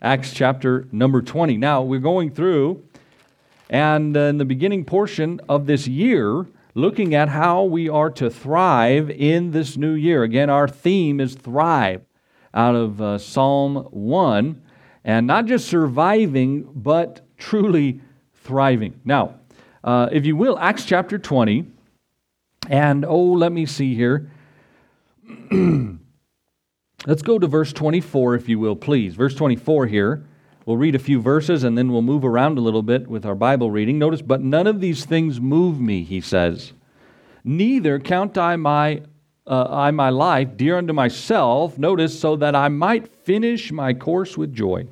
Acts chapter number 20. Now, we're going through, and in the beginning portion of this year, looking at how we are to thrive in this new year. Again, our theme is thrive out of Psalm 1, and not just surviving, but truly thriving. Now, if you will, Acts chapter 20, and let me see here. Let's go to verse 24, if you will, please. Verse 24 here. We'll read a few verses and then we'll move around a little bit with our Bible reading. Notice, but none of these things move me, he says. Neither count I my life dear unto myself, notice, so that I might finish my course with joy,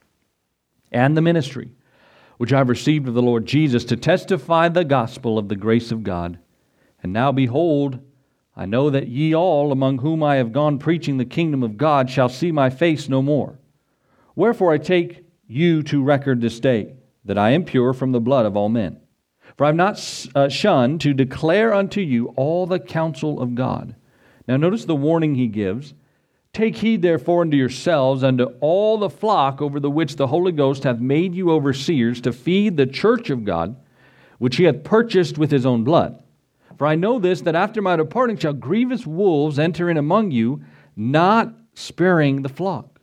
and the ministry which I have received of the Lord Jesus, to testify the gospel of the grace of God. And now behold, I know that ye all, among whom I have gone preaching the kingdom of God, shall see my face no more. Wherefore I take you to record this day, that I am pure from the blood of all men. For I have not shunned to declare unto you all the counsel of God. Now notice the warning he gives. Take heed therefore unto yourselves, unto all the flock over the which the Holy Ghost hath made you overseers, to feed the church of God, which he hath purchased with his own blood. For I know this, that after my departing shall grievous wolves enter in among you, not sparing the flock.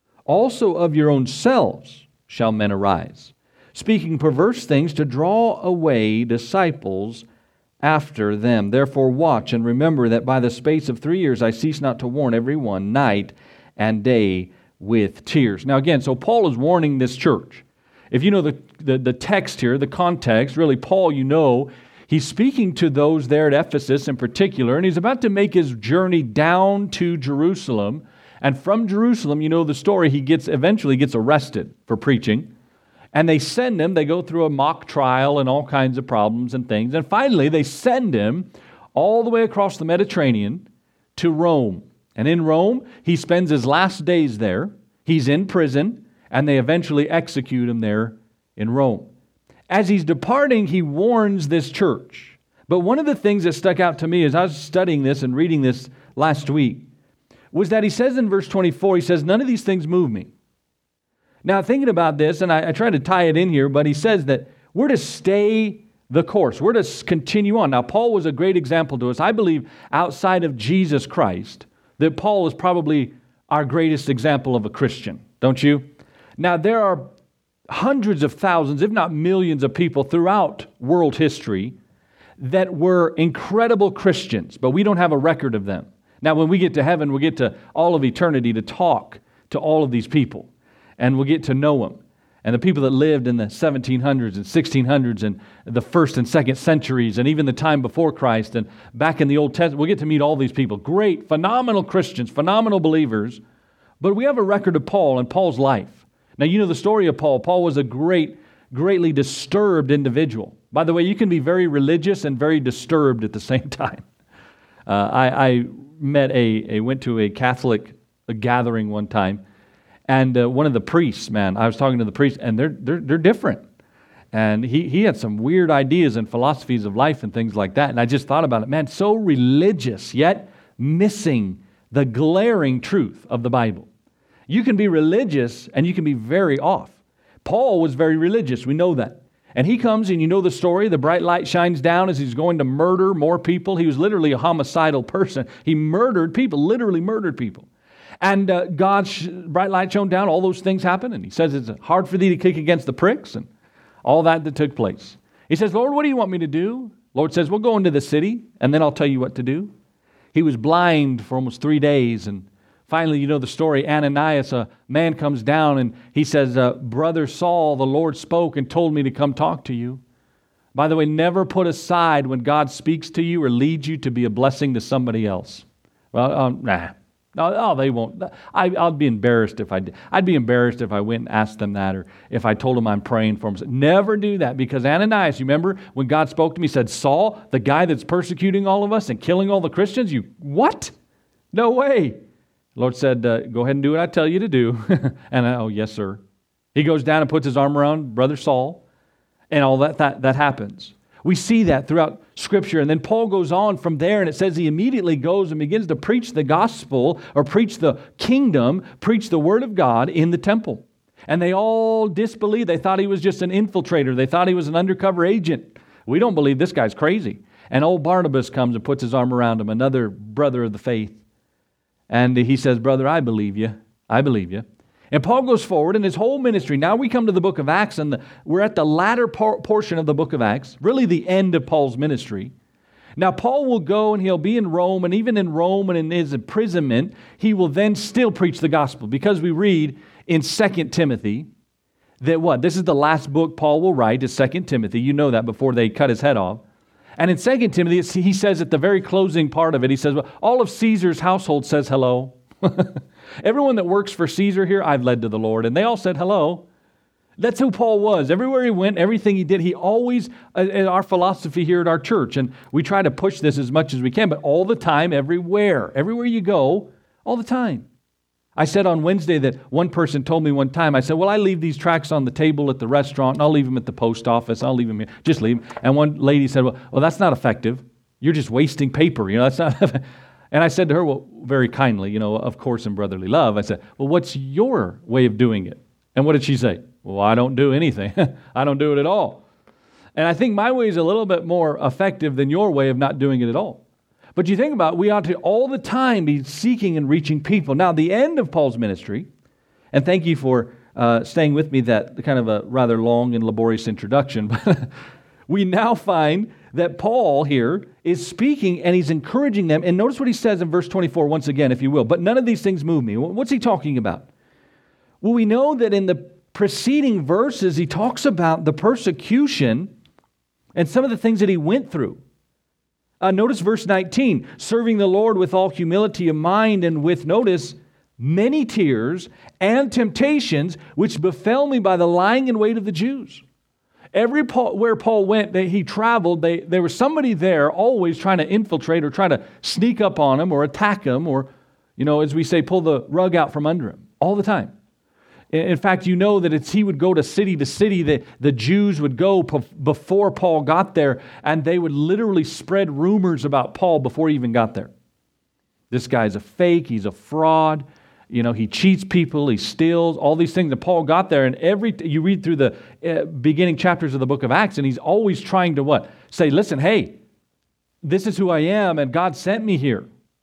Also of your own selves shall men arise, speaking perverse things to draw away disciples after them. Therefore watch and remember that by the space of 3 years I cease not to warn every one night and day with tears. Now again, so Paul is warning this church. If you know the text here, the context, really Paul, he's speaking to those there at Ephesus in particular, and he's about to make his journey down to Jerusalem. And from Jerusalem, you know the story, he eventually gets arrested for preaching. And they send him, they go through a mock trial and all kinds of problems and things. And finally, they send him all the way across the Mediterranean to Rome. And in Rome, he spends his last days there. He's in prison, and they eventually execute him there in Rome. As he's departing, he warns this church. But one of the things that stuck out to me as I was studying this and reading this last week was that he says in verse 24, he says, none of these things move me. Now, thinking about this, and I try to tie it in here, but he says that we're to stay the course. We're to continue on. Now, Paul was a great example to us. I believe outside of Jesus Christ, that Paul is probably our greatest example of a Christian, don't you? Now, there are hundreds of thousands, if not millions of people throughout world history that were incredible Christians, but we don't have a record of them. Now, when we get to heaven, we'll get to all of eternity to talk to all of these people, and we'll get to know them. And the people that lived in the 1700s and 1600s and the first and second centuries and even the time before Christ and back in the Old Testament, we'll get to meet all these people. Great, phenomenal Christians, phenomenal believers. But we have a record of Paul and Paul's life. Now, you know the story of Paul. Paul was a greatly disturbed individual. By the way, you can be very religious and very disturbed at the same time. I went to a Catholic gathering one time, and one of the priests, I was talking to the priest, and they're different. And he had some weird ideas and philosophies of life and things like that. And I just thought about it, so religious, yet missing the glaring truth of the Bible. You can be religious and you can be very off. Paul was very religious, we know that. And he comes, and you know the story, the bright light shines down as he's going to murder more people. He was literally a homicidal person. He murdered people, literally murdered people. And God's bright light shone down, all those things happened, and he says it's hard for thee to kick against the pricks, and all that took place. He says, Lord, what do you want me to do? Lord says, well, go into the city, and then I'll tell you what to do. He was blind for almost 3 days, and finally, you know the story, Ananias, a man comes down, and he says, Brother Saul, the Lord spoke and told me to come talk to you. By the way, never put aside when God speaks to you or leads you to be a blessing to somebody else. Well, nah. No, they won't. I'd be embarrassed if I did. I'd be embarrassed if I went and asked them that, or if I told them I'm praying for them. Never do that, because Ananias, you remember when God spoke to me, he said, Saul, the guy that's persecuting all of us and killing all the Christians, what? No way. The Lord said, go ahead and do what I tell you to do. And yes, sir. He goes down and puts his arm around Brother Saul, and all that happens. We see that throughout Scripture. And then Paul goes on from there, and it says he immediately goes and begins to preach the gospel, or preach the kingdom, preach the word of God in the temple. And they all disbelieved. They thought he was just an infiltrator. They thought he was an undercover agent. We don't believe this guy's crazy. And old Barnabas comes and puts his arm around him, another brother of the faith. And he says, brother, I believe you. I believe you. And Paul goes forward in his whole ministry. Now we come to the book of Acts, and we're at the latter portion of the book of Acts, really the end of Paul's ministry. Now Paul will go and he'll be in Rome, and even in Rome and in his imprisonment, he will then still preach the gospel, because we read in 2 Timothy that what? This is the last book Paul will write, is 2 Timothy. You know that before they cut his head off. And in 2 Timothy, he says at the very closing part of it, he says, well, all of Caesar's household says hello. Everyone that works for Caesar here, I've led to the Lord. And they all said hello. That's who Paul was. Everywhere he went, everything he did, he always, our philosophy here at our church, and we try to push this as much as we can, but all the time, everywhere you go, all the time. I said on Wednesday that one person told me one time, I said, well, I leave these tracts on the table at the restaurant, and I'll leave them at the post office, I'll leave them here, just leave them. And one lady said, well, that's not effective. You're just wasting paper, that's not. And I said to her, well, very kindly, of course in brotherly love, I said, well, what's your way of doing it? And what did she say? Well, I don't do anything. I don't do it at all. And I think my way is a little bit more effective than your way of not doing it at all. But you think about it, we ought to all the time be seeking and reaching people. Now, the end of Paul's ministry, and thank you for staying with me that kind of a rather long and laborious introduction, but we now find that Paul here is speaking and he's encouraging them. And notice what he says in verse 24 once again, if you will. But none of these things move me. What's he talking about? Well, we know that in the preceding verses, he talks about the persecution and some of the things that he went through. Notice verse 19, serving the Lord with all humility of mind and with, notice, many tears and temptations which befell me by the lying in wait of the Jews. Where Paul went, he traveled, there was somebody there always trying to infiltrate or try to sneak up on him or attack him or, as we say, pull the rug out from under him all the time. In fact, that he would go to city, the Jews would go before Paul got there, and they would literally spread rumors about Paul before he even got there. This guy's a fake, he's a fraud, he cheats people, he steals, all these things. And Paul got there, and you read through the beginning chapters of the book of Acts, and he's always trying to what? Say, listen, hey, this is who I am, and God sent me here.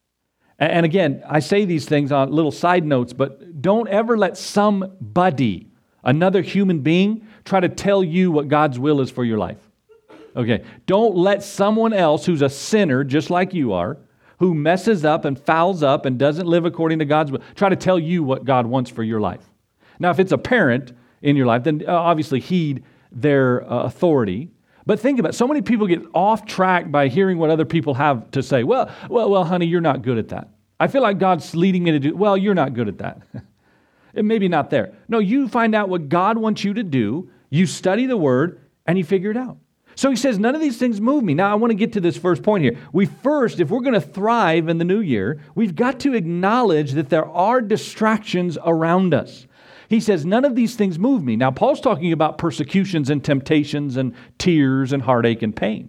And again, I say these things on little side notes, but don't ever let somebody, another human being, try to tell you what God's will is for your life. Okay, don't let someone else who's a sinner, just like you are, who messes up and fouls up and doesn't live according to God's will, try to tell you what God wants for your life. Now, if it's a parent in your life, then obviously heed their authority. But think about it. So many people get off track by hearing what other people have to say. Well, honey, you're not good at that. I feel like God's leading me to do, well, you're not good at that. It may be not there. No, you find out what God wants you to do, you study the Word, and you figure it out. So he says, none of these things move me. Now, I want to get to this first point here. If we're going to thrive in the new year, we've got to acknowledge that there are distractions around us. He says, none of these things move me. Now, Paul's talking about persecutions and temptations and tears and heartache and pain.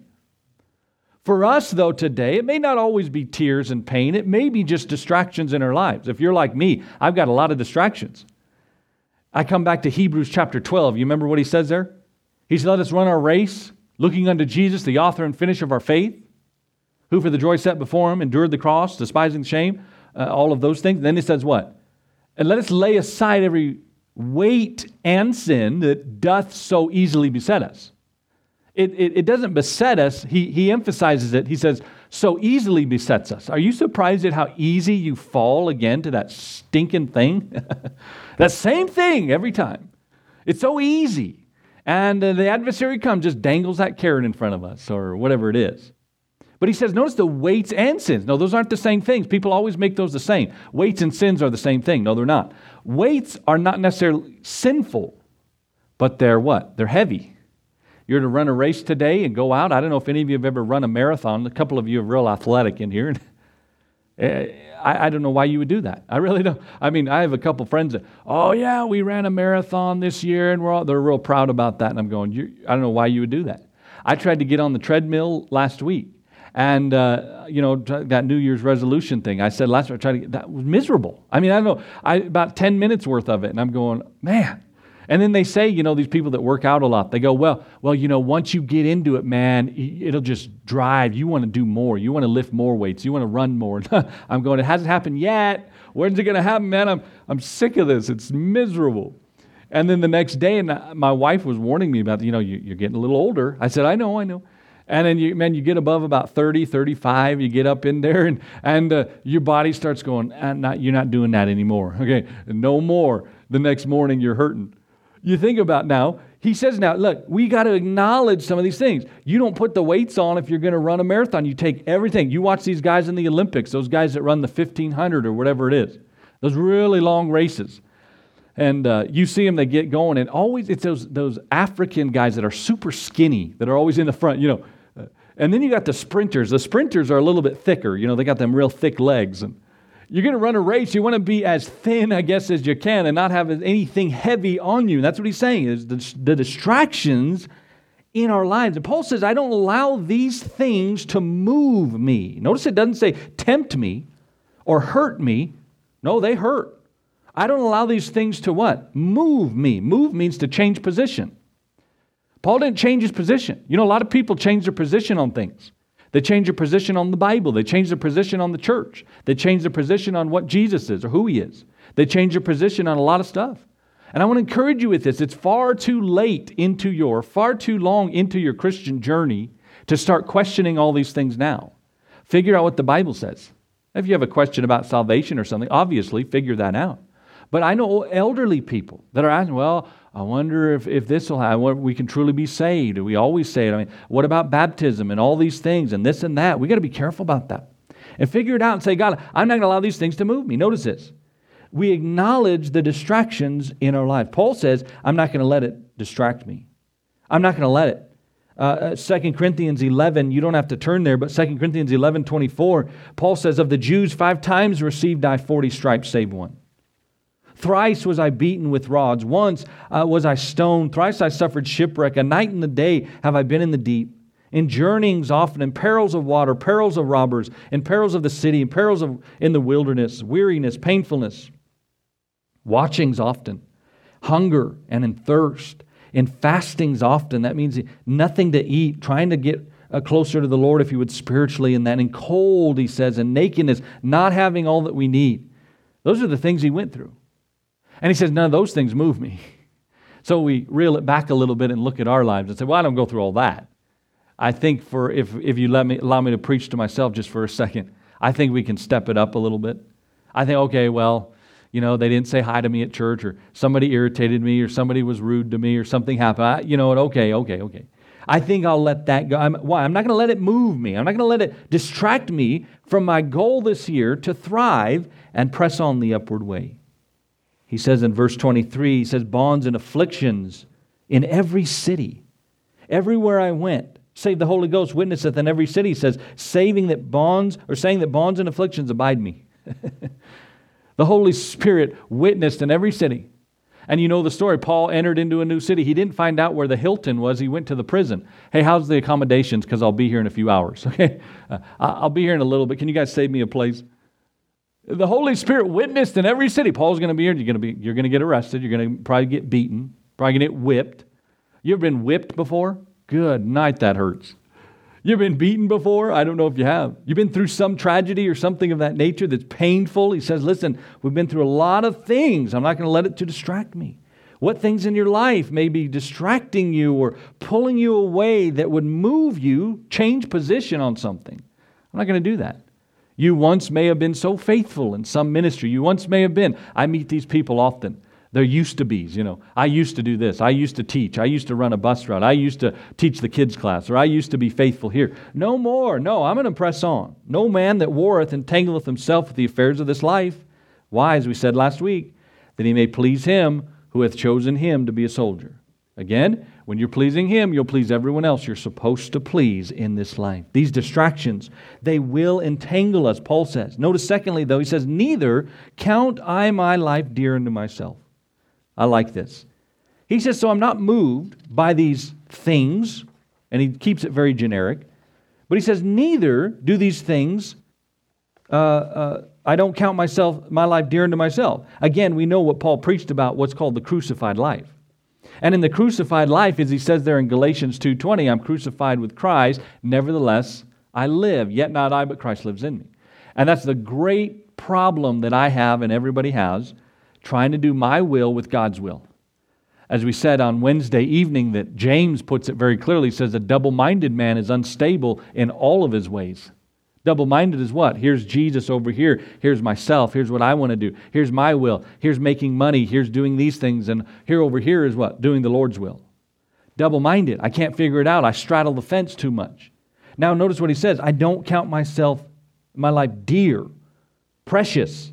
For us, though, today, it may not always be tears and pain. It may be just distractions in our lives. If you're like me, I've got a lot of distractions. I come back to Hebrews chapter 12. You remember what he says there? He said, let us run our race, looking unto Jesus, the author and finisher of our faith, who for the joy set before him endured the cross, despising the shame, all of those things. Then he says what? And let us lay aside every weight and sin that doth so easily beset us. It doesn't beset us. He emphasizes it. He says, so easily besets us. Are you surprised at how easy you fall again to that stinking thing? That same thing every time. It's so easy. And the adversary comes, just dangles that carrot in front of us or whatever it is. But he says, notice the weights and sins. No, those aren't the same things. People always make those the same. Weights and sins are the same thing. No, they're not. Weights are not necessarily sinful, but they're what? They're heavy. You're to run a race today and go out. I don't know if any of you have ever run a marathon. A couple of you are real athletic in here. I don't know why you would do that. I really don't. I mean, I have a couple friends that, oh yeah, we ran a marathon this year, and they're real proud about that. And I'm going, I don't know why you would do that. I tried to get on the treadmill last week. And, that New Year's resolution thing, I said last week, that was miserable. I mean, I don't know, about 10 minutes worth of it. And I'm going, man, And then they say, these people that work out a lot, they go, well, once you get into it, man, it'll just drive. You want to do more. You want to lift more weights. You want to run more. I'm going, it hasn't happened yet. When's it going to happen, man? I'm sick of this. It's miserable. And then the next day, and my wife was warning me about, you're getting a little older. I said, I know. And then you get above about 30, 35, you get up in there, and your body starts going, you're not doing that anymore. Okay, no more. The next morning, you're hurting. You think about now, he says now, look, we got to acknowledge some of these things. You don't put the weights on if you're going to run a marathon. You take everything. You watch these guys in the Olympics, those guys that run the 1,500 or whatever it is, those really long races. And you see them, they get going, and always it's those African guys that are super skinny, that are always in the front, And then you got the sprinters. The sprinters are a little bit thicker. They got them real thick legs. And you're going to run a race, you want to be as thin, I guess, as you can and not have anything heavy on you. And that's what he's saying, is the distractions in our lives. And Paul says, I don't allow these things to move me. Notice it doesn't say tempt me or hurt me. No, they hurt. I don't allow these things to what? Move me. Move means to change position. Paul didn't change his position. A lot of people change their position on things. They change their position on the Bible. They change their position on the church. They change their position on what Jesus is or who He is. They change their position on a lot of stuff. And I want to encourage you with this. It's far too long into your Christian journey to start questioning all these things now. Figure out what the Bible says. If you have a question about salvation or something, obviously figure that out. But I know elderly people that are asking, well, I wonder if this will happen, we can truly be saved. We always say it. What about baptism and all these things and this and that? We got to be careful about that. And figure it out and say, God, I'm not going to allow these things to move me. Notice this. We acknowledge the distractions in our life. Paul says, I'm not going to let it distract me. I'm not going to let it. 2 Corinthians 11, you don't have to turn there, but 2 Corinthians 11:24, Paul says, of the Jews 5 times received I 40 stripes, save one. Thrice was I beaten with rods. Once was I stoned. Thrice I suffered shipwreck. A night and a day have I been in the deep. In journeyings often, in perils of water, perils of robbers, in perils of the city, in perils in the wilderness, weariness, painfulness. Watchings often, hunger and in thirst, in fastings often. That means nothing to eat, trying to get closer to the Lord if you would spiritually, and that in cold, he says, and nakedness, not having all that we need. Those are the things he went through. And he says, none of those things move me. So we reel it back a little bit and look at our lives and say, well, I don't go through all that. I think if you allow me to preach to myself just for a second, I think we can step it up a little bit. I think, okay, well, they didn't say hi to me at church, or somebody irritated me, or somebody was rude to me, or something happened. Okay. I think I'll let that go. Why? I'm not going to let it move me. I'm not going to let it distract me from my goal this year to thrive and press on the upward way. He says in verse 23, he says, bonds and afflictions in every city. Everywhere I went, save the Holy Ghost witnesseth in every city, he says, saying that bonds and afflictions abide me. The Holy Spirit witnessed in every city. And you know the story. Paul entered into a new city. He didn't find out where the Hilton was. He went to the prison. Hey, how's the accommodations? Because I'll be here in a few hours. Okay, I'll be here in a little bit. Can you guys save me a place? The Holy Spirit witnessed in every city. Paul's going to be here. You're going to get arrested. You're going to probably get beaten. Probably going to get whipped. You ever been whipped before? Good night, that hurts. You ever been beaten before? I don't know if you have. You've been through some tragedy or something of that nature that's painful. He says, listen, we've been through a lot of things. I'm not going to let it to distract me. What things in your life may be distracting you or pulling you away that would move you, change position on something? I'm not going to do that. You once may have been so faithful in some ministry. You once may have been. I meet these people often. They're used to be's, I used to do this. I used to teach. I used to run a bus route. I used to teach the kids' class. Or I used to be faithful here. No more. No, I'm going to press on. No man that warreth entangleth himself with the affairs of this life. Why, as we said last week, that he may please him who hath chosen him to be a soldier. Again, when you're pleasing him, you'll please everyone else you're supposed to please in this life. These distractions, they will entangle us, Paul says. Notice secondly, though, he says, neither count I my life dear unto myself. I like this. He says, so I'm not moved by these things, and he keeps it very generic, but he says, neither do these things, I don't count my life dear unto myself. Again, we know what Paul preached about, what's called the crucified life. And in the crucified life, as he says there in Galatians 2:20, I'm crucified with Christ, nevertheless I live, yet not I, but Christ lives in me. And that's the great problem that I have and everybody has, trying to do my will with God's will. As we said on Wednesday evening, that James puts it very clearly, says a double-minded man is unstable in all of his ways. Double-minded is what? Here's Jesus over here. Here's myself. Here's what I want to do. Here's my will. Here's making money. Here's doing these things. And here over here is what? Doing the Lord's will. Double-minded. I can't figure it out. I straddle the fence too much. Now notice what he says. I don't count my life dear, precious.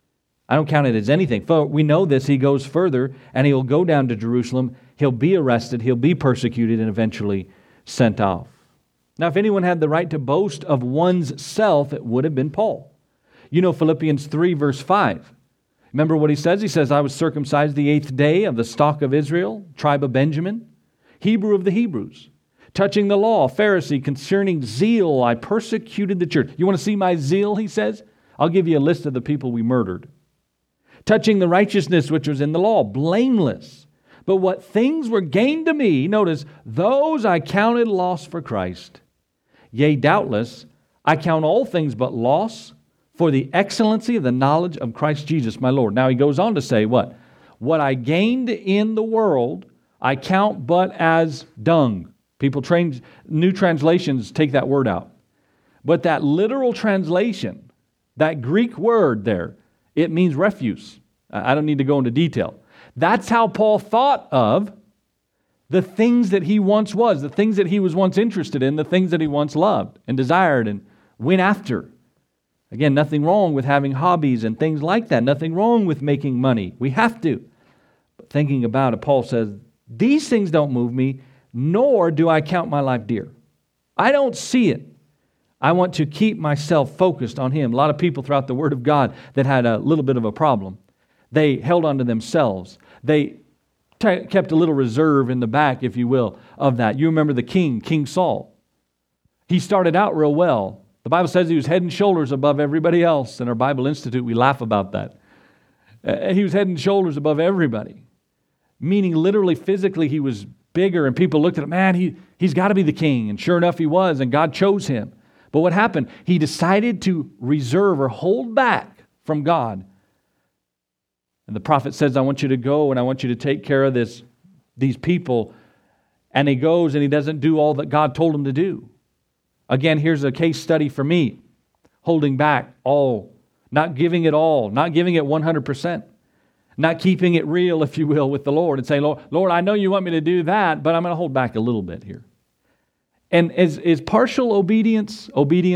I don't count it as anything. For we know this. He goes further and he will go down to Jerusalem. He'll be arrested. He'll be persecuted and eventually sent off. Now, if anyone had the right to boast of one's self, it would have been Paul. You know Philippians 3, verse 5. Remember what he says? He says, I was circumcised the 8th day of the stock of Israel, tribe of Benjamin, Hebrew of the Hebrews. Touching the law, Pharisee, concerning zeal, I persecuted the church. You want to see my zeal, he says? I'll give you a list of the people we murdered. Touching the righteousness which was in the law, blameless. But what things were gained to me, notice, those I counted loss for Christ. Yea, doubtless, I count all things but loss for the excellency of the knowledge of Christ Jesus my Lord. Now he goes on to say what? What I gained in the world, I count but as dung. People train, new translations take that word out. But that literal translation, that Greek word there, it means refuse. I don't need to go into detail. That's how Paul thought of the things that he once was, the things that he was once interested in, the things that he once loved and desired and went after. Again, nothing wrong with having hobbies and things like that. Nothing wrong with making money. We have to. But thinking about it, Paul says, these things don't move me, nor do I count my life dear. I don't see it. I want to keep myself focused on Him. A lot of people throughout the Word of God that had a little bit of a problem. They held on to themselves. They kept a little reserve in the back, if you will, of that. You remember the King Saul. He started out real well. The Bible says he was head and shoulders above everybody else. In our Bible Institute, we laugh about that. He was head and shoulders above everybody. Meaning literally, physically, he was bigger, and people looked at him, man, he's got to be the king. And sure enough, he was, and God chose him. But what happened? He decided to reserve or hold back from God. And the prophet says, I want you to go and I want you to take care of these people. And he goes and he doesn't do all that God told him to do. Again, here's a case study for me. Holding back all, not giving it all, not giving it 100%. Not keeping it real, if you will, with the Lord and saying, Lord, I know you want me to do that, but I'm going to hold back a little bit here. And is partial obedience?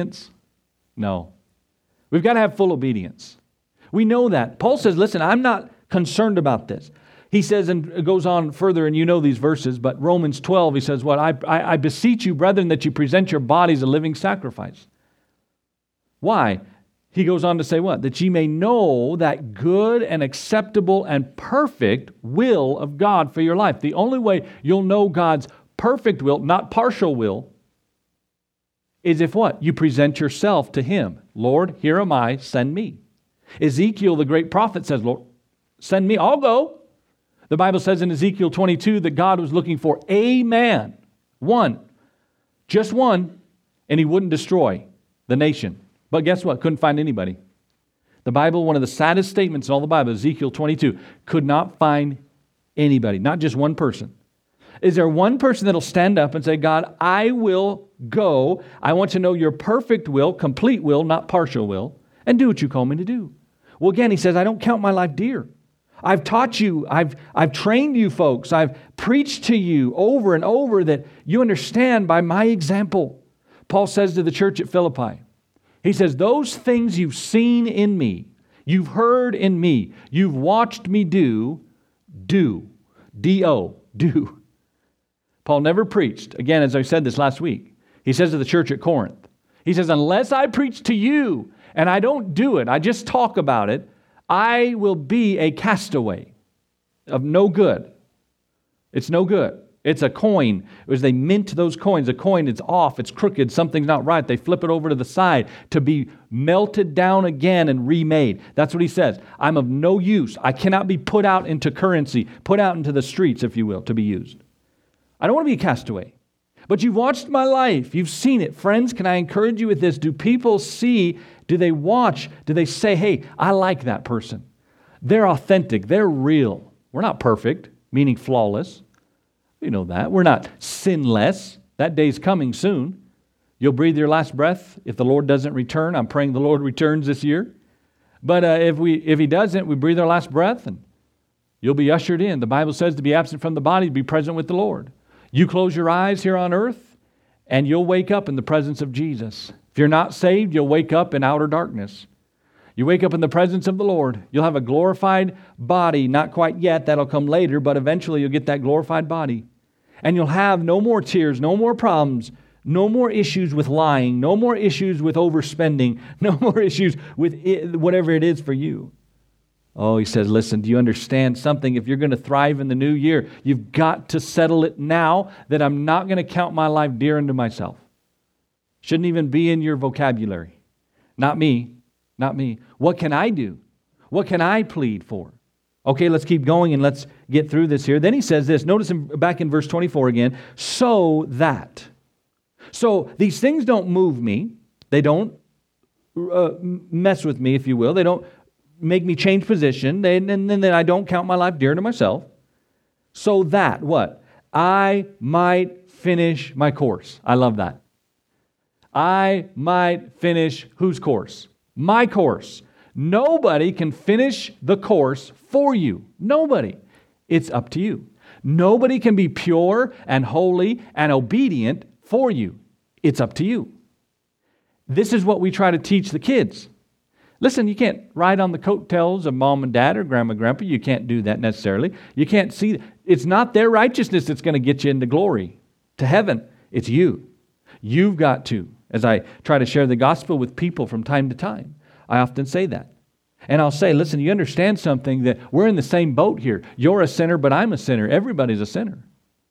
No. We've got to have full obedience. We know that. Paul says, listen, I'm not concerned about this. He says, and it goes on further, and you know these verses, but Romans 12, he says, what? I beseech you, brethren, that you present your bodies a living sacrifice. Why? He goes on to say what? That ye may know that good and acceptable and perfect will of God for your life. The only way you'll know God's perfect will, not partial will, is if what? You present yourself to Him. Lord, here am I, send me. Ezekiel, the great prophet, says, Lord, send me, I'll go. The Bible says in Ezekiel 22 that God was looking for a man, one, just one, and He wouldn't destroy the nation. But guess what? Couldn't find anybody. The Bible, one of the saddest statements in all the Bible, Ezekiel 22, could not find anybody, not just one person. Is there one person that'll stand up and say, God, I will go. I want to know your perfect will, complete will, not partial will, and do what you call me to do. Well, again, he says, I don't count my life dear. I've taught you, I've trained you folks, I've preached to you over and over that you understand by my example. Paul says to the church at Philippi, he says, those things you've seen in me, you've heard in me, you've watched me do. D-O, do. Paul never preached. Again, as I said this last week, he says to the church at Corinth, he says, unless I preach to you and I don't do it, I just talk about it, I will be a castaway of no good. It's no good. It's a coin. As they mint those coins, a coin is off, it's crooked, something's not right. They flip it over to the side to be melted down again and remade. That's what he says. I'm of no use. I cannot be put out into currency, put out into the streets, if you will, to be used. I don't want to be a castaway. But you've watched my life. You've seen it. Friends, can I encourage you with this? Do people see, do they watch, do they say, hey, I like that person? They're authentic. They're real. We're not perfect, meaning flawless. You know that. We're not sinless. That day's coming soon. You'll breathe your last breath if the Lord doesn't return. I'm praying the Lord returns this year. But if He doesn't, we breathe our last breath and you'll be ushered in. The Bible says to be absent from the body, to be present with the Lord. You close your eyes here on earth and you'll wake up in the presence of Jesus. If you're not saved, you'll wake up in outer darkness. You wake up in the presence of the Lord. You'll have a glorified body. Not quite yet. That'll come later, but eventually you'll get that glorified body. And you'll have no more tears, no more problems, no more issues with lying, no more issues with overspending, no more issues with whatever it is for you. Oh, he says, listen, do you understand something? If you're going to thrive in the new year, you've got to settle it now that I'm not going to count my life dear unto myself. Shouldn't even be in your vocabulary. Not me. Not me. What can I do? What can I plead for? Okay, let's keep going and let's get through this here. Then he says this. Notice back in verse 24 again. So that. So these things don't move me. They don't mess with me, if you will. They don't make me change position. And then I don't count my life dear to myself. So that, what? I might finish my course. I love that. I might finish whose course? My course. Nobody can finish the course for you. Nobody. It's up to you. Nobody can be pure and holy and obedient for you. It's up to you. This is what we try to teach the kids. Listen, you can't ride on the coattails of mom and dad or grandma and grandpa. You can't do that necessarily. You can't see. It's not their righteousness that's going to get you into glory, to heaven. It's you. You've got to. As I try to share the gospel with people from time to time, I often say that. And I'll say, listen, you understand something, that we're in the same boat here. You're a sinner, but I'm a sinner. Everybody's a sinner.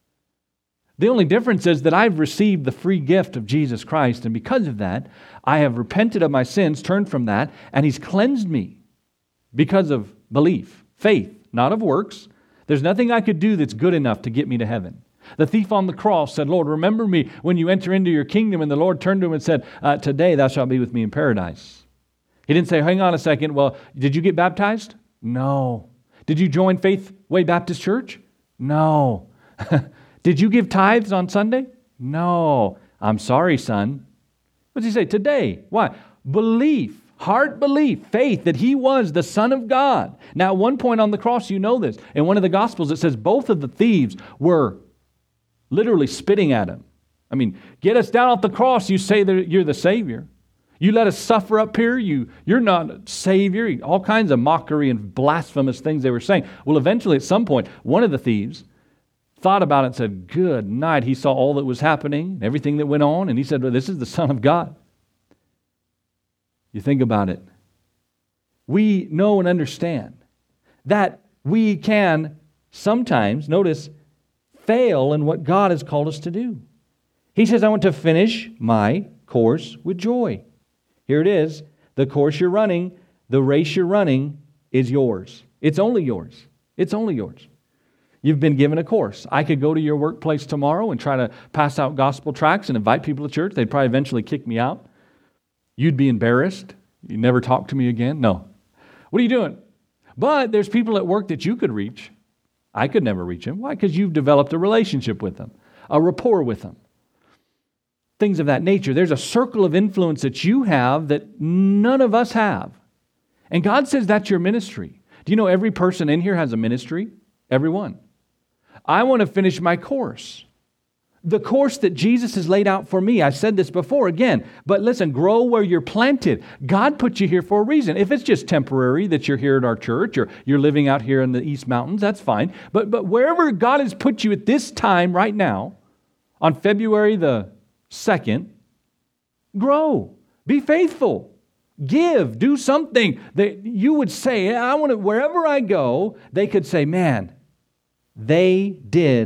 The only difference is that I've received the free gift of Jesus Christ, and because of that, I have repented of my sins, turned from that, and He's cleansed me because of belief, faith, not of works. There's nothing I could do that's good enough to get me to heaven. The thief on the cross said, Lord, remember me when you enter into your kingdom. And the Lord turned to him and said, today thou shalt be with me in paradise. He didn't say, hang on a second. Well, did you get baptized? No. Did you join Faith Way Baptist Church? No. Did you give tithes on Sunday? No. I'm sorry, son. What does he say? Today. Why? Belief. Heart belief, faith that He was the Son of God. Now, at one point on the cross, you know this. In one of the Gospels, it says both of the thieves were literally spitting at Him. I mean, get us down off the cross, you say that you're the Savior. You let us suffer up here, you're not a Savior. All kinds of mockery and blasphemous things they were saying. Well, eventually at some point, one of the thieves thought about it and said, good night. He saw all that was happening, everything that went on, and he said, well, this is the Son of God. You think about it. We know and understand that we can sometimes, notice, fail in what God has called us to do. He says, I want to finish my course with joy. Here it is. The course you're running, the race you're running is yours. It's only yours. It's only yours. You've been given a course. I could go to your workplace tomorrow and try to pass out gospel tracts and invite people to church. They'd probably eventually kick me out. You'd be embarrassed. You'd never talk to me again. No. What are you doing? But there's people at work that you could reach. I could never reach them. Why? Because you've developed a relationship with them, a rapport with them. Things of that nature. There's a circle of influence that you have that none of us have. And God says that's your ministry. Do you know every person in here has a ministry? Everyone. I want to finish my course. The course that Jesus has laid out for me. I said this before again, but listen, grow where you're planted. God put you here for a reason. If it's just temporary that you're here at our church or you're living out here in the East Mountains, that's fine. But wherever God has put you at this time right now, on February the 2nd, grow. Be faithful. Give. Do something that you would say, I want to, wherever I go, they could say, man, they did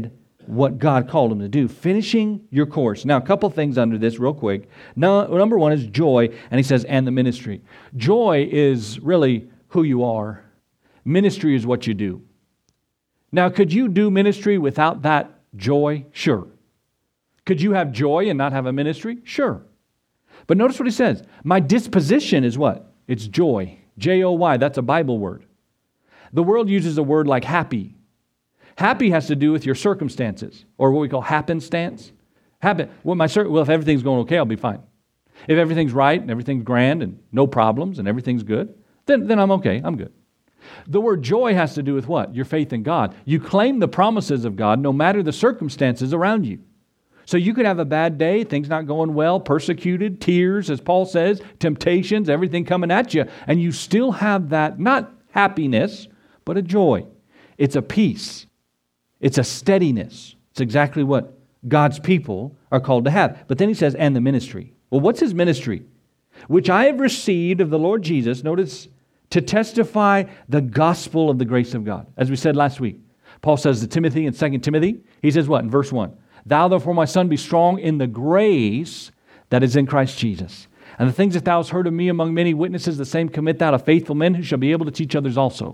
what God called him to do. Finishing your course. Now, a couple things under this real quick. Now, number one is joy, and he says, and the ministry. Joy is really who you are. Ministry is what you do. Now, could you do ministry without that joy? Sure. Could you have joy and not have a ministry? Sure. But notice what he says. My disposition is what? It's joy. J-O-Y. That's a Bible word. The world uses a word like happy. Happy has to do with your circumstances, or what we call happenstance. Well, if everything's going okay, I'll be fine. If everything's right and everything's grand and no problems and everything's good, then I'm okay. I'm good. The word joy has to do with what? Your faith in God. You claim the promises of God no matter the circumstances around you. So you could have a bad day, things not going well, persecuted, tears, as Paul says, temptations, everything coming at you, and you still have that, not happiness, but a joy. It's a peace. It's a steadiness. It's exactly what God's people are called to have. But then he says, and the ministry. Well, what's his ministry? Which I have received of the Lord Jesus, notice, to testify the gospel of the grace of God. As we said last week, Paul says to Timothy in 2 Timothy, he says what in verse 1? Thou therefore, my son, be strong in the grace that is in Christ Jesus. And the things that thou hast heard of me among many witnesses, the same commit thou to faithful men who shall be able to teach others also.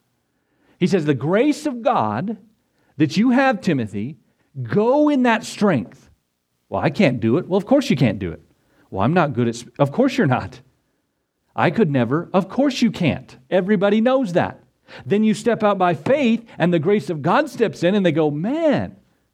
He says, the grace of God that you have, Timothy, go in that strength. Well, I can't do it. Well, of course you can't do it. Well, I'm not good at... Of course you're not. I could never. Of course you can't. Everybody knows that. Then you step out by faith and the grace of God steps in and they go, man,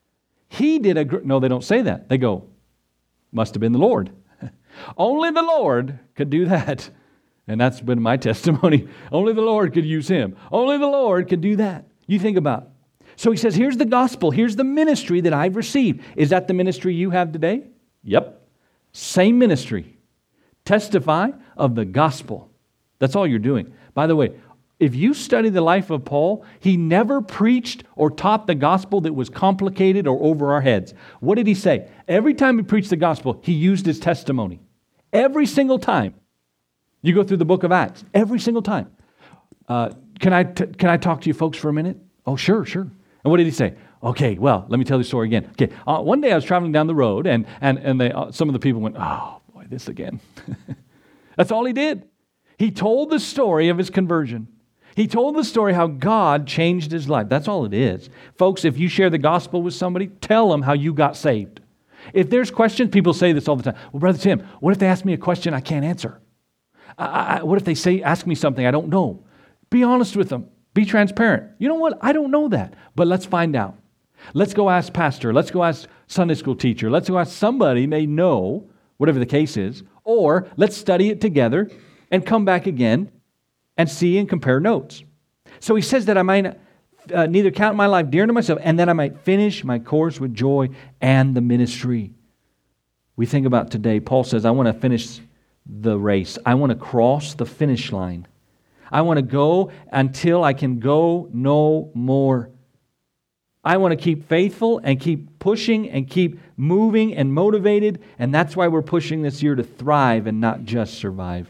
he did a... No, they don't say that. They go, must have been the Lord. Only the Lord could do that. And that's been my testimony. Only the Lord could use him. Only the Lord could do that. You think about it. So he says, here's the gospel. Here's the ministry that I've received. Is that the ministry you have today? Yep. Same ministry. Testify of the gospel. That's all you're doing. By the way, if you study the life of Paul, he never preached or taught the gospel that was complicated or over our heads. What did he say? Every time he preached the gospel, he used his testimony. Every single time. You go through the book of Acts. Every single time. Can I talk to you folks for a minute? Oh, sure. And what did he say? Okay, well, let me tell you the story again. Okay, one day I was traveling down the road, and some of the people went, oh, boy, this again. That's all he did. He told the story of his conversion. He told the story how God changed his life. That's all it is. Folks, if you share the gospel with somebody, tell them how you got saved. If there's questions, people say this all the time. Well, Brother Tim, what if they ask me a question I can't answer? What if they ask me something I don't know? Be honest with them. Be transparent. You know what? I don't know that, but let's find out. Let's go ask pastor. Let's go ask Sunday school teacher. Let's go ask somebody may know, whatever the case is, or let's study it together and come back again and see and compare notes. So he says that I might neither count my life dear to myself, and that I might finish my course with joy and the ministry. We think about today, Paul says, I want to finish the race. I want to cross the finish line. I want to go until I can go no more. I want to keep faithful and keep pushing and keep moving and motivated, and that's why we're pushing this year to thrive and not just survive.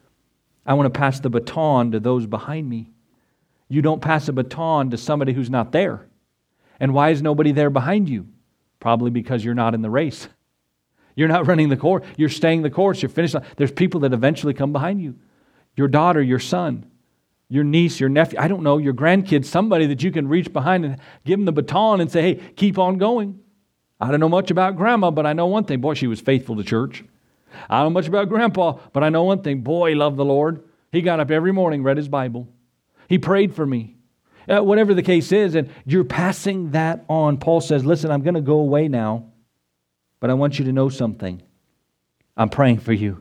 I want to pass the baton to those behind me. You don't pass a baton to somebody who's not there. And why is nobody there behind you? Probably because you're not in the race. You're not running the course. You're staying the course. You're finished. There's people that eventually come behind you. Your daughter, your son, your niece, your nephew, I don't know, your grandkids, somebody that you can reach behind and give them the baton and say, hey, keep on going. I don't know much about grandma, but I know one thing. Boy, she was faithful to church. I don't know much about grandpa, but I know one thing. Boy, he loved the Lord. He got up every morning, read his Bible. He prayed for me. Whatever the case is, and you're passing that on. Paul says, listen, I'm going to go away now, but I want you to know something. I'm praying for you.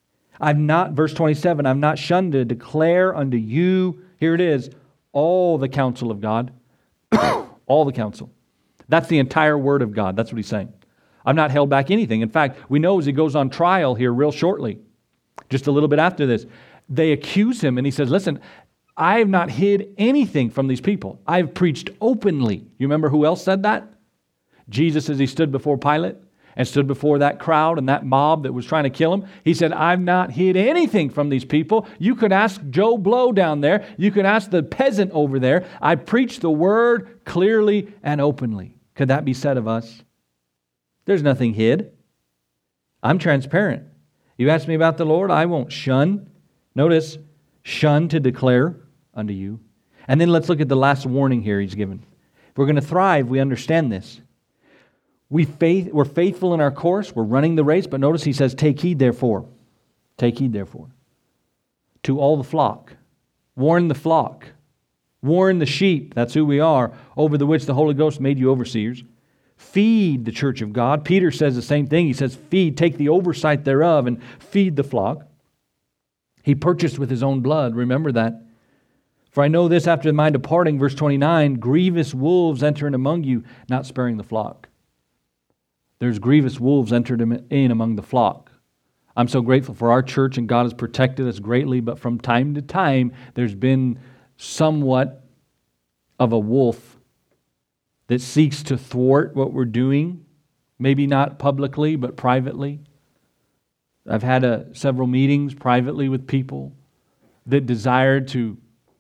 Verse 27, I've not shunned to declare unto you, here it is, all the counsel of God. All the counsel. That's the entire word of God. That's what he's saying. I've not held back anything. In fact, we know as he goes on trial here real shortly, just a little bit after this, they accuse him and he says, listen, I have not hid anything from these people. I've preached openly. You remember who else said that? Jesus, as he stood before Pilate and stood before that crowd and that mob that was trying to kill him. He said, I've not hid anything from these people. You could ask Joe Blow down there. You could ask the peasant over there. I preached the word clearly and openly. Could that be said of us? There's nothing hid. I'm transparent. You ask me about the Lord, I won't shun. Notice, shun to declare unto you. And then let's look at the last warning here he's given. If we're going to thrive, we understand this. We're faithful in our course. We're running the race. But notice he says, take heed therefore. Take heed therefore. To all the flock. Warn the flock. Warn the sheep. That's who we are. Over the which the Holy Ghost made you overseers. Feed the church of God. Peter says the same thing. He says, feed, take the oversight thereof and feed the flock. He purchased with his own blood. Remember that. For I know this after my departing, verse 29, grievous wolves enter in among you, not sparing the flock. There's grievous wolves entered in among the flock. I'm so grateful for our church, and God has protected us greatly, but from time to time, there's been somewhat of a wolf that seeks to thwart what we're doing, maybe not publicly, but privately. I've had several meetings privately with people that desired to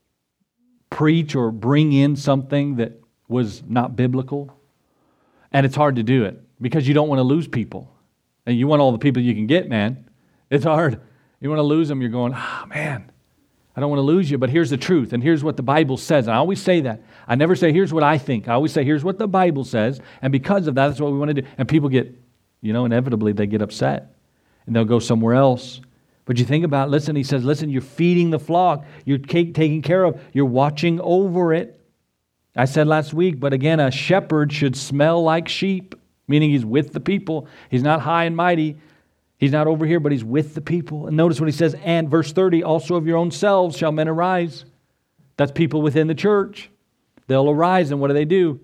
preach or bring in something that was not biblical. And it's hard to do it because you don't want to lose people. And you want all the people you can get, man. It's hard. You want to lose them, you're going, man, I don't want to lose you, but here's the truth, and here's what the Bible says. And I always say that. I never say, here's what I think. I always say, here's what the Bible says, and because of that, that's what we want to do. And people get, inevitably they get upset, and they'll go somewhere else. But you think about, listen, he says, listen, you're feeding the flock. You're taking care of. You're watching over it. I said last week, but again, a shepherd should smell like sheep, meaning he's with the people. He's not high and mighty. He's not over here, but he's with the people. And notice what he says, and verse 30, also of your own selves shall men arise. That's people within the church. They'll arise, and what do?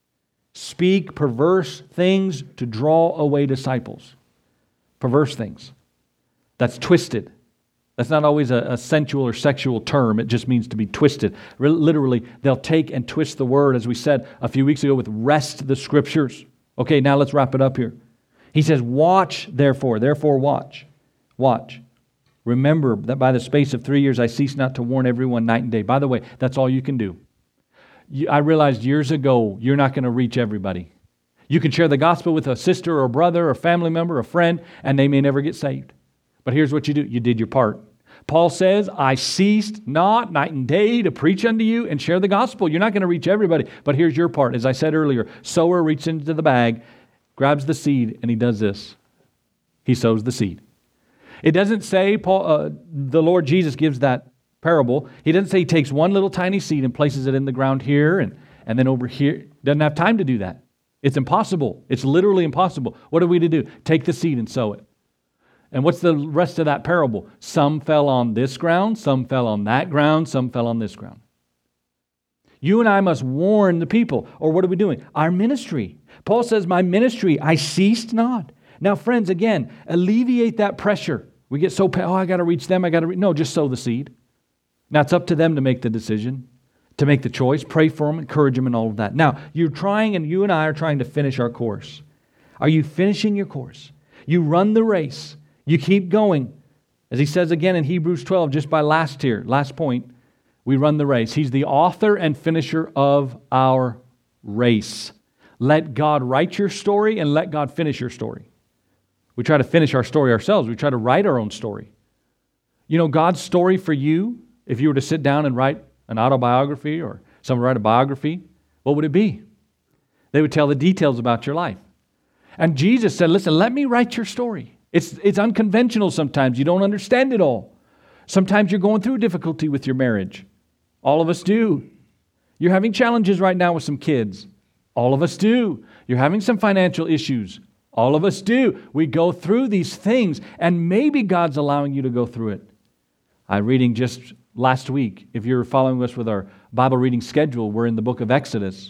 Speak perverse things to draw away disciples. Perverse things. That's twisted. That's not always a sensual or sexual term. It just means to be twisted. Literally, they'll take and twist the word, as we said a few weeks ago, with wrest the Scriptures. Okay, now let's wrap it up here. He says, watch, therefore watch. Watch. Remember that by the space of 3 years I cease not to warn everyone night and day. By the way, that's all you can do. I realized years ago, you're not going to reach everybody. You can share the gospel with a sister or a brother or a family member or a friend, and they may never get saved. But here's what you do. You did your part. Paul says, I ceased not night and day to preach unto you and share the gospel. You're not going to reach everybody, but here's your part. As I said earlier, sower reaches into the bag, grabs the seed, and he does this. He sows the seed. It doesn't say, the Lord Jesus gives that parable. He doesn't say he takes one little tiny seed and places it in the ground here and then over here. Doesn't have time to do that. It's impossible. It's literally impossible. What are we to do? Take the seed and sow it. And what's the rest of that parable? Some fell on this ground, some fell on that ground, some fell on this ground. You and I must warn the people. Or what are we doing? Our ministry. Paul says, my ministry, I ceased not. Now, friends, again, alleviate that pressure. We get so, I got to reach them, No, just sow the seed. Now, it's up to them to make the decision, to make the choice. Pray for them, encourage them, and all of that. Now, you and I are trying to finish our course. Are you finishing your course? You run the race. You keep going. As he says again in Hebrews 12, just by last point, we run the race. He's the author and finisher of our race. Let God write your story and let God finish your story. We try to finish our story ourselves. We try to write our own story. You know, God's story for you, if you were to sit down and write an autobiography or someone write a biography, what would it be? They would tell the details about your life. And Jesus said, listen, let me write your story. It's unconventional sometimes. You don't understand it all. Sometimes you're going through difficulty with your marriage. All of us do. You're having challenges right now with some kids. All of us do. You're having some financial issues. All of us do. We go through these things, and maybe God's allowing you to go through it. I'm reading just last week. If you're following us with our Bible reading schedule, we're in the book of Exodus.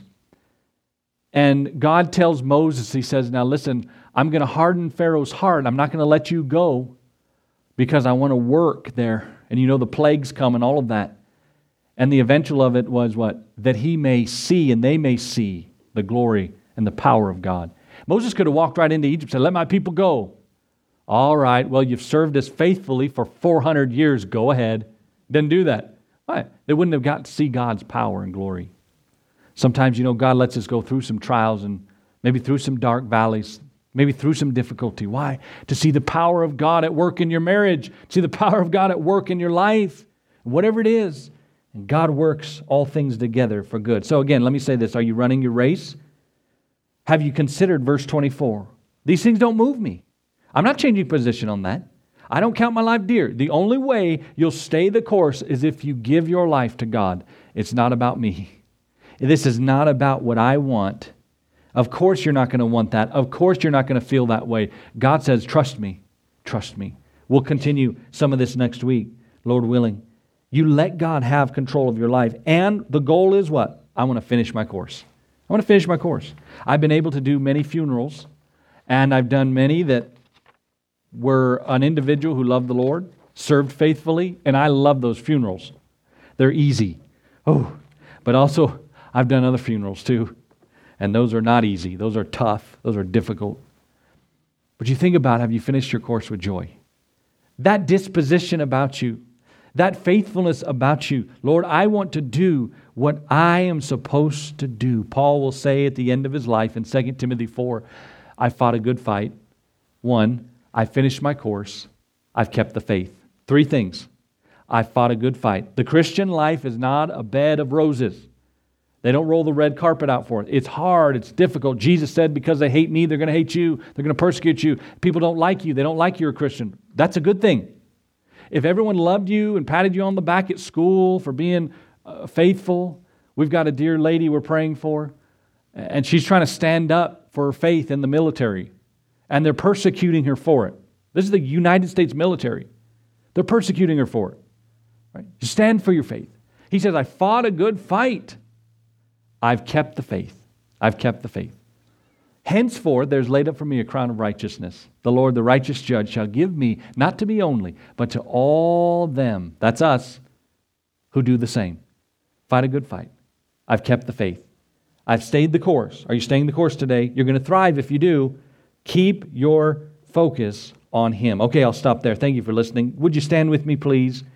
And God tells Moses, he says, now listen, I'm going to harden Pharaoh's heart. I'm not going to let you go because I want to work there. And you know the plagues come and all of that. And the eventual of it was what? That he may see and they may see the glory and the power of God. Moses could have walked right into Egypt and said, let my people go. All right, well, you've served us faithfully for 400 years. Go ahead. Didn't do that. Why? They wouldn't have got to see God's power and glory. Sometimes, God lets us go through some trials and maybe through some dark valleys, maybe through some difficulty. Why? To see the power of God at work in your marriage, see the power of God at work in your life, whatever it is. And God works all things together for good. So again, let me say this. Are you running your race? Have you considered verse 24? These things don't move me. I'm not changing position on that. I don't count my life dear. The only way you'll stay the course is if you give your life to God. It's not about me. This is not about what I want. Of course you're not going to want that. Of course you're not going to feel that way. God says, trust me. Trust me. We'll continue some of this next week, Lord willing. You let God have control of your life. And the goal is what? I want to finish my course. I want to finish my course. I've been able to do many funerals, and I've done many that were an individual who loved the Lord, served faithfully, and I love those funerals. They're easy. But also I've done other funerals too, and those are not easy. Those are tough. Those are difficult. But you think about, have you finished your course with joy? That disposition about you, that faithfulness about you. Lord, I want to do what I am supposed to do. Paul will say at the end of his life in 2 Timothy 4, I fought a good fight. 1, I finished my course. I've kept the faith. 3 things. I fought a good fight. The Christian life is not a bed of roses. They don't roll the red carpet out for it. It's hard. It's difficult. Jesus said, because they hate me, they're going to hate you. They're going to persecute you. People don't like you. They don't like you're a Christian. That's a good thing. If everyone loved you and patted you on the back at school for being faithful, we've got a dear lady we're praying for, and she's trying to stand up for her faith in the military, and they're persecuting her for it. This is the United States military. They're persecuting her for it. Right? You stand for your faith. He says, I fought a good fight. I've kept the faith. I've kept the faith. Henceforth, there's laid up for me a crown of righteousness. The Lord, the righteous judge, shall give me, not to me only, but to all them, that's us, who do the same. Fight a good fight. I've kept the faith. I've stayed the course. Are you staying the course today? You're going to thrive if you do. Keep your focus on Him. Okay, I'll stop there. Thank you for listening. Would you stand with me, please?